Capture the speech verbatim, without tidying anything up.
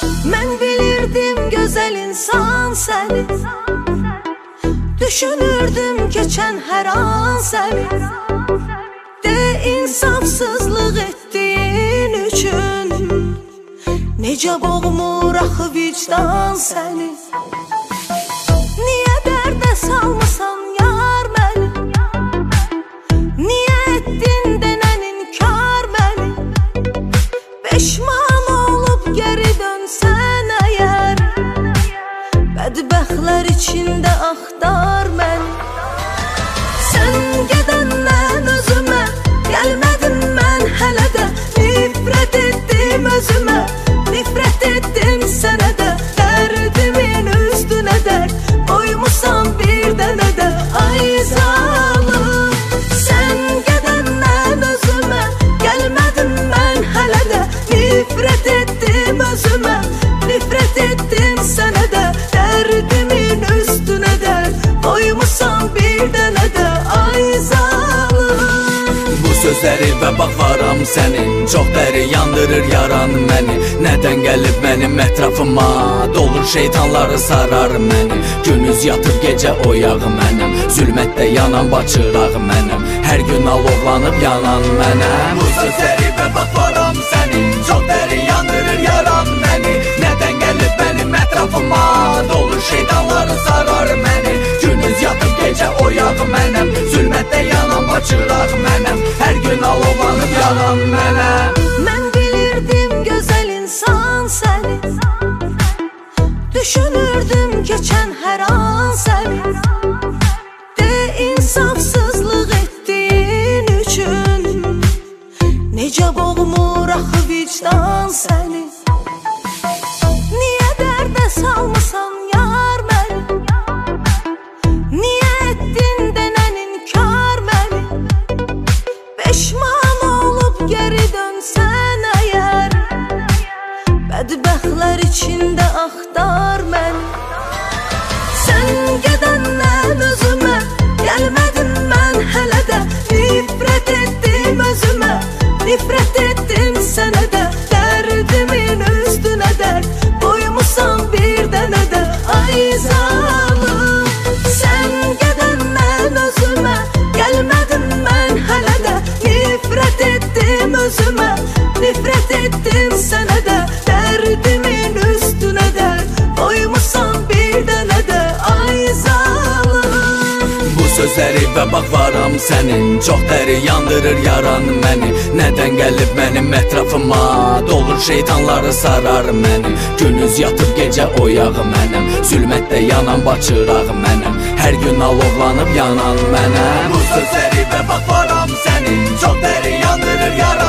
Mən bilirdim gözəl insan səni, düşünürdüm keçən hər an səni. De insafsızlıq etdiyin üçün necə boğmur axı vicdan səni. Niyə dərdə salmısan yar məni, niyə etdin denən inkar məni. Peşman olub geri dönsən əgər, bədbəxtlər içində axtar məni. Sən gedəndən özümə gəlmədim mən hələ də, nifrət etdim özümə, nifrət etdim sənə də. Dərdimin üstünə dərd qoymusan bir dənə də, ay zalım. Sən gedəndən özümə gəlmədim mən hələ də, nifrət etdim özümə, nifrət etdim sənə də. Dərdimin üstünə dərd qoymusan bir dənə də, ay zalım. Bu sözləri və bax varam sənin, çox dəri yandırır yaran məni. Nədən gəlib mənim ətrafıma, dolur şeytanları sarar məni. Gündüz yatıb gecə oyaq mənəm, zülmətdə yanan baçıraq mənəm, hər gün alovlanıb yanan mənəm. Bu sözləri və bax varam sənin, çox dəri yandırır yaran məni. Nədən gəlib mənim ətrafıma, dolur şeytanları sarar məni. Gündüz yatıb gecə oyaq mənəm, zülmətdə yanan baçıraq mənəm, hər gün alovlanıb yanan mənəm. Mən bilirdim gözəl insan səni, düşünürdüm keçən hər an səni. De insafsızlıq etdiyin üçün necə boğmur axı vicdan səni. Niyə dərdə salmısan yar məni, niyə etdin denən inkar məni. Peşman olub geri dönsən əgər, bədbəxtlər içində axtar məni. Sən gedəndən özümə gəlmədim mən hələ də, nifrət etdim özümə, nifrət etdim sənə də. Dərdimin üstünə dərd qoymusan bir dənə də, ay zalım. Sən gedəndən özümə gəlmədim mən hələ də, nifrət etdim özümə, nifrət etdim sənə də. Dərdimin üstünə dərd qoymusan bir dənə də, ay zalım. Bu sözləri və bax varam sənin, çox dəri yandırır yaran məni. Nədən gəlib mənim ətrafıma, dolur şeytanları sarar məni. Gündüz yatıb gecə oyaq mənəm, zülmətdə yanan baçıraq mənəm, hər gün alovlanıb yanan mənəm. Bu sözləri və bax varam sənin, çox dəri yandırır yaran